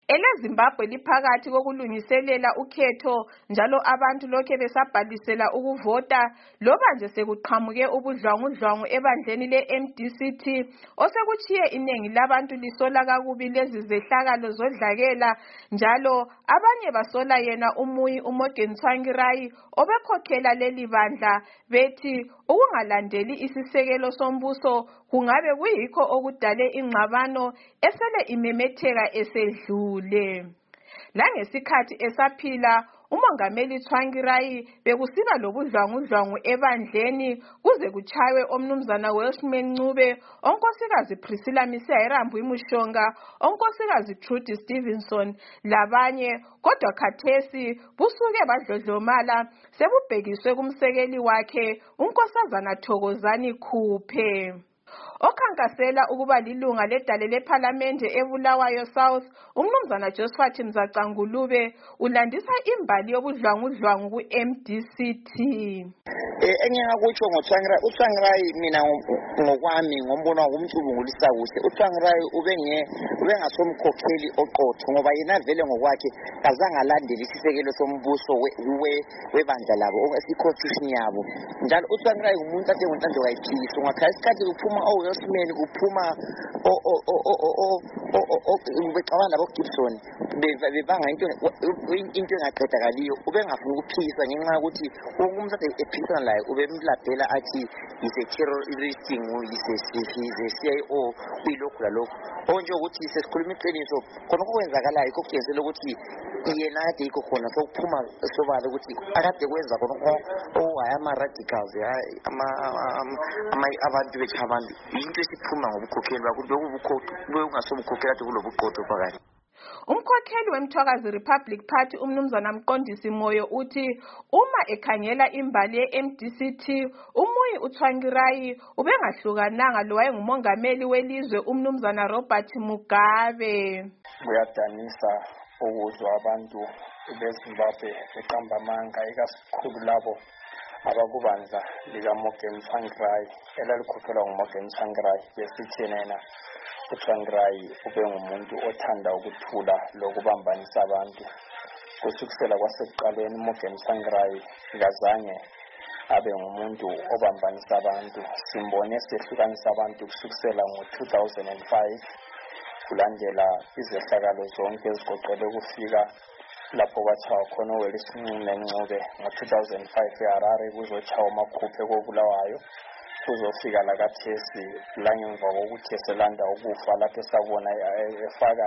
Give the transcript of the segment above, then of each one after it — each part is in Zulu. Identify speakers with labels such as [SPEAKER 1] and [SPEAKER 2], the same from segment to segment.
[SPEAKER 1] EleZimbabwe liphakathi kokulungiselela ukhetho njalo abantu lokhe besabhalisela ukuvota loba nje sekuqhamuke ubudlwangudlwangu ebandleni le-MDC-T osekutshiye inengi labantu lisola kakubi lezi zehlakalo zodlakela njalo abanye basola yena umuyi uMorgan Tsvangirai obekhokhela leli bandla bethi ukungalandeli isisekelo sombuso kungabe kuyikho okudale ingxabano esele imemetheka esedlule. Langesikhathi esaphila uMongameli Tsvangirai bekusiba lobudlwangudlwangu ebandleni kuze kuchaywe omnumzana Welshman Ncube, onkosikazi Priscilla Misiha Mushonga, onkosikazi Trudy Stevenson labanye, kodwa khathesi busuke badlodlomala sebubhekiswe kumsekeli wakhe unkosazana Thokozani Khuphe. Okhankasela ukuba lilunga ledale lephalamende eBulawayo South, umnumzana Josephat Mzacangulube ulandisa imbali yobudlwangudlwangu ku-MDC-T.
[SPEAKER 2] Engingakutsho ngoTsvangirai, uTsvangirai mina ngokwami ngombona ngumcubungulisa kuhle. uTsvangirai ubengasomkhokheli oqotho ngoba yena vele ngokwakhe kazange alandele isisekelo sombuso webandla labo esi-constitution yabo. Njalo uTsvangirai umuntu ade ngontando kayiphikisa ngakho isikhathi kuphuma Welshman kuphuma becabana labo Gibson bebanga into engaqedakaliyo ubengafuna ukuphikisa ngenxa yokuthi umuntu ade ephikisana laye ubemlabhela athi is a terrorist, is a CIO kuyilokhu lalokhu onje ukuthi sesikhuluma iqiniso khona okwenzakalayo kokutshengisa ukuthi yena ade yikho khona sokuphuma sobala ukuthi akade kwenza khona ama-radicals abantu bechabantu into esiphuma ngobukhokheli bakho lokungasomkhokheli ade kulobuqotho phakathi.
[SPEAKER 1] Umkhokheli weMthwakazi Republic Party umnumzana Mqondisi Moyo uthi uma ekhangela imbali ye-MDC-T umuyi uTsvangirai ubengahlukananga lowayengumongameli welizwe umnumzana Robert Mugabe.
[SPEAKER 3] Kuyadanisa ukuzwa abantu beZimbabwe beqamba amanga ikasikhulu labo abakubandla likaMorgan Tsvangirai elalikhokhelwa nguMorgan Tsvangirai besithi yena uTsvangirai ube ngumuntu othanda ukuthula lokubambanisa abantu. Kusukela kwasekuqaleni uMorgan Tsvangirai kazange abe ngumuntu obambanisa abantu. Simbone sehlukanisa abantu kusukela ngo-2005 kulandela izehlakalo zonke ezigoqele ukufika lapho kwachawa khona uWelshman Ncube ngo-2005 eHarare kuzochawa uMakhuphe koBulawayo kuzofika lakathesi langemva kokuthi eselanda ukufa lapho esabona efaka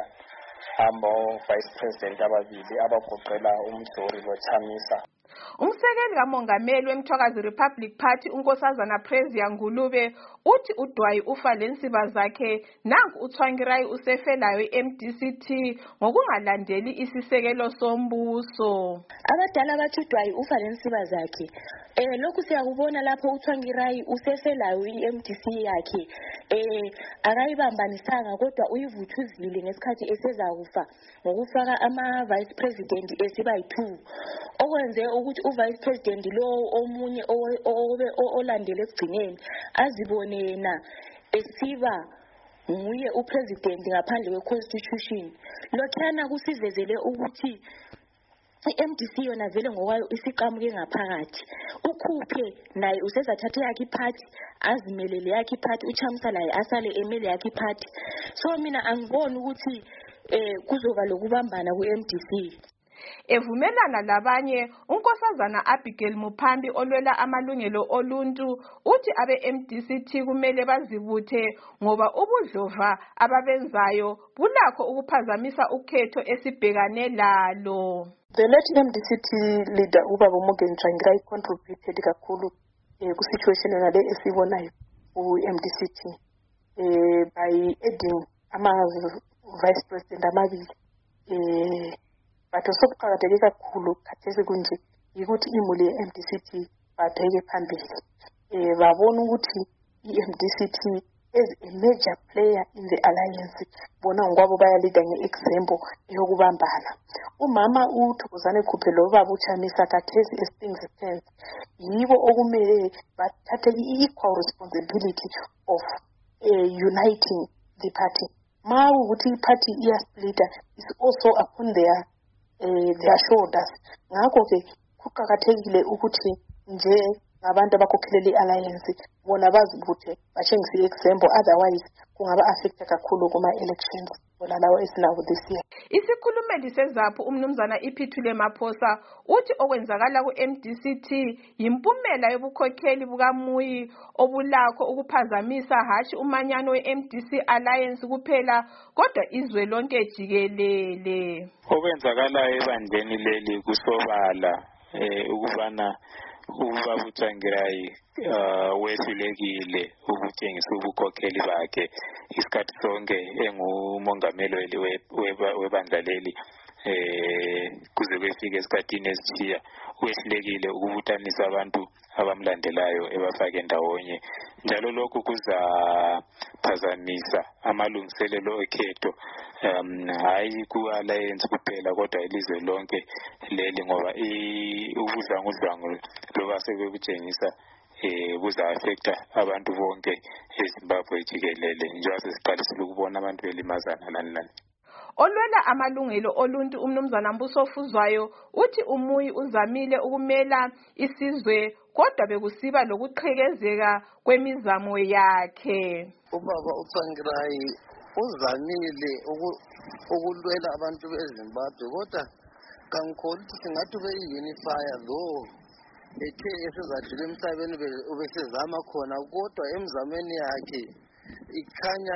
[SPEAKER 3] vice president ababili abagoqela uMdlori loChamisa.
[SPEAKER 1] Umsekeli kamongameli weMthwakazi Republic Party unkosazana Prezia Ngulube uthi uDwayi ufa lensiba zakhe nanku uTsvangirai usefelayo i-MDC-T ngokungalandeli isisekelo sombuso.
[SPEAKER 4] Abadala bathi uDwayi ufa lensiba zakhe. Lokhu siyakubona lapho uTsvangirai usefelayo i-MDC yakhe. Akayibambanisanga kodwa uyivuthuzile ngesikhathi esezakufa ngokufaka ama-vice president esiba yi-2 okwenze ukuthi uvice president lo omunye olandele ekugcineni azibone yena esiba nguye upresident ngaphandle kwe-constitution. Lokhana kusivezele ukuthi i-MDC yona vele ngokwayo isiqamuke ngaphakathi. Ukhuphe naye usezathathe yakhe iphathi azimelele yakhe iphathi, uChamisa laye asale emele yakhe iphathi. So mina angiboni ukuthi kuzoba lokubambana ku-MDC.
[SPEAKER 1] Evumelana labanye unkosazana Abigail Muphambi olwela amalungelo oluntu uthi abe-MDC-T kumele bazibuthe ngoba ubudlova ababenzayo bulakho ukuphazamisa ukhetho esibhekane lalo.
[SPEAKER 5] The late MDC-T leader ubaba Morgan Tsvangirai contributed kakhulu ku-situation yona le esibonayo ku-MDC-T by adding ama-vice president amabili. But osokuqakatheke kakhulu khathesi kunje yikuthi imuli ye-MDC-T babheke phambili. Babona ukuthi i-MDC-T as a major player in the alliance bona ngokwabo bayalida nge-example eyokubambana. Umama uThokozani Khuphe lo baba uChamisa khathesi as things stand yibo okumele bathathe i-equal responsibility of uniting the party. ma ukuthi iparty iyasplita is also upon their shoulders. Ngakho ke kuqakathekile ukuthi nje abantu abakhokhela i-alliance bona bazibuthe batshengise i-example, otherwise kungaba affecta kakhulu kuma-elections olalawo esinawo this year.
[SPEAKER 1] Isikhulumeli seZAPHU umnumzana Iphithule Maphosa uthi okwenzakala ku-MDCT yimpumela yobukhokheli bukaMuyi obulakho ukuphazamisa hashi umanyano we-MDC Alliance kuphela kodwa izwe lonke jikelele.
[SPEAKER 6] Okwenzakalayo ebandleni leli kusobala ukubana ubaba uTsvangirai wehlulekile ukutshengisa ubukhokheli bakhe isikhathi sonke engumongameli webandla leli kuze kufike esikhathini esithiya wehlulekile ukubuthanisa abantu abamlandelayo ebafake ndawonye njalo lokhu kuzaphazamisa amalungiselelo ekhetho hayi ku-alliance kuphela kodwa ilizwe lonke leli ngoba ubudlwangudlwangu loba sebekutshengisa buza-affecta abantu bonke eZimbabwe jikelele njengoba sesiqalisile ukubona abantu belimazana lani.
[SPEAKER 1] Olwela amalungelo oluntu umnumzana Mbuso Fuzwayo uthi uMuyi uzamile ukumela isizwe kodwa bekusiba lokuqhekezeka kwemizamo yakhe.
[SPEAKER 7] Ubaba uTsvangirai uzamile ukulwela abantu beZimbabwe kodwa kangikholwa ukuthi singathi beyi-unifier lo ethe esezadlula emhlabeni ubesezama khona kodwa emzamweni yakhe ikhanya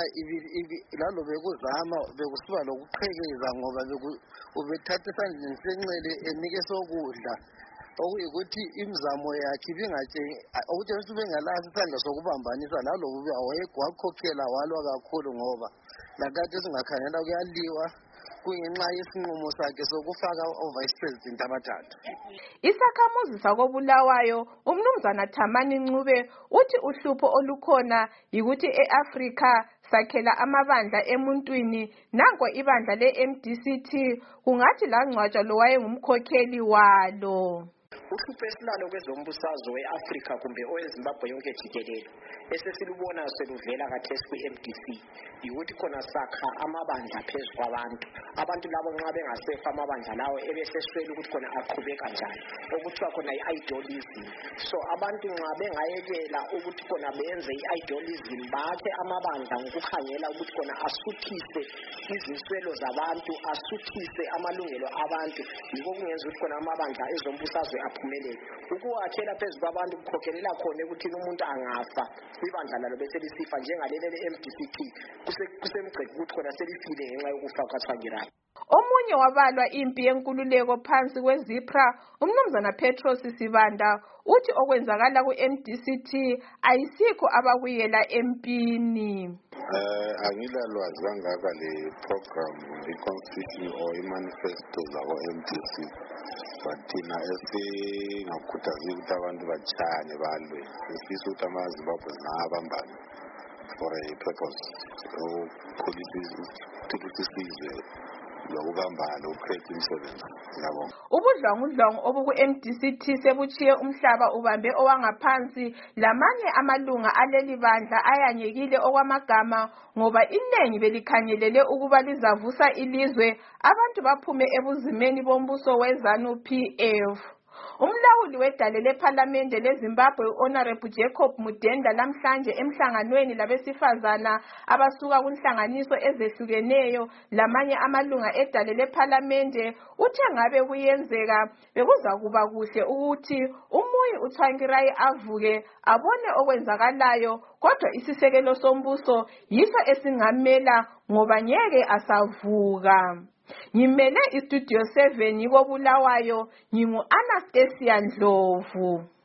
[SPEAKER 7] lalo bekuzama bekusiba lokuqhekeza ngoba ubethatha esandleni senxele enike sokudla okuyikuthi imizamo yakhe okutshengisa ubengalazi isandla sokubambanisa lalobu wayegwakhokhela walwa kakhulu ngoba lakathi singakhangela kuyaliwa kungenxa yesinqumo sakhe sokufaka o-vice president abathathu.
[SPEAKER 1] Isakhamuzi sakobulawayo umnumzana Thamani Ncube uthi uhlupho olukhona yikuthi e-Afrika sakhela amabandla emuntwini nanko ibandla le-MDCT kungathi langcwatshwa lo wayengumkhokheli walo.
[SPEAKER 8] Uhlupho esilalo kwezombusazwe we-Afrika kumbe oweZimbabwe yonke jikelele esesilubona seluvela khathesi kwi-MDC yikuthi khona sakha amabandla phezu kwabantu labo nxa bengasefa amabandla lawo ebeseswela ukuthi khona aqhubeka njani okuthiwa khona i-idealism. So abantu nxa bengayekela ukuthi khona benze i-idealism bakhe amabandla ngokukhangela ukuthi khona asuthise iziswelo zabantu, asuthise amalungelo abantu, yiko kungenza ukuthi khona amabandla ezombusazwe aphumelele. Ukuwakhela phezu kwabantu kukhokhelela khona ukuthi umuntu angafa ibandla lalo bese lisifa njengaleli le-MDCT kusemgceki ukuthi khona selifile ngenxa yokufa kukaTsvangirai.
[SPEAKER 1] Omunye wabalwa impi yenkululeko phansi kweZIPRA umnumzana Petros Sibanda uthi okwenzakala ku-MDCT ayisikho abakuyela empini.
[SPEAKER 9] Angilalwazi kangaka le program i-constitution or i-manifesto zako-MDC but thina esingakhuthazi ukuthi abantu batshane balwe sifisa ukuthi amaZimbabwe angabambana for a purpose ukukhulisa isizwe lokubambana lokucreate imisebenzi.
[SPEAKER 1] Ubudlwangudlwangu obuku-MDCT sebutshiye umhlaba ubambe owangaphansi lamanye amalunga aleli bandla ayanyekile okwamagama ngoba inengi belikhangelele ukuba lizavusa ilizwe abantu baphume ebuzimeni bombuso weZANU-PF. Umlawuli wedale lephalamende leZimbabwe Honorable Jacob Mudenda lamhlanje emhlanganweni labesifazana abasuka kunhlanganiso ezehlukeneyo lamanye amalunga edale lephalamende uthe ngabe kuyenzeka bekuzakuba kuhle ukuthi uMuyi uTsvangirai avuke abone okwenzakalayo kodwa isisekelo sombuso yiso esingamela ngoba ngeke asavuka. Ngimele iStudio 7 yiko Bulawayo ngingu Anastasia Ndlovu.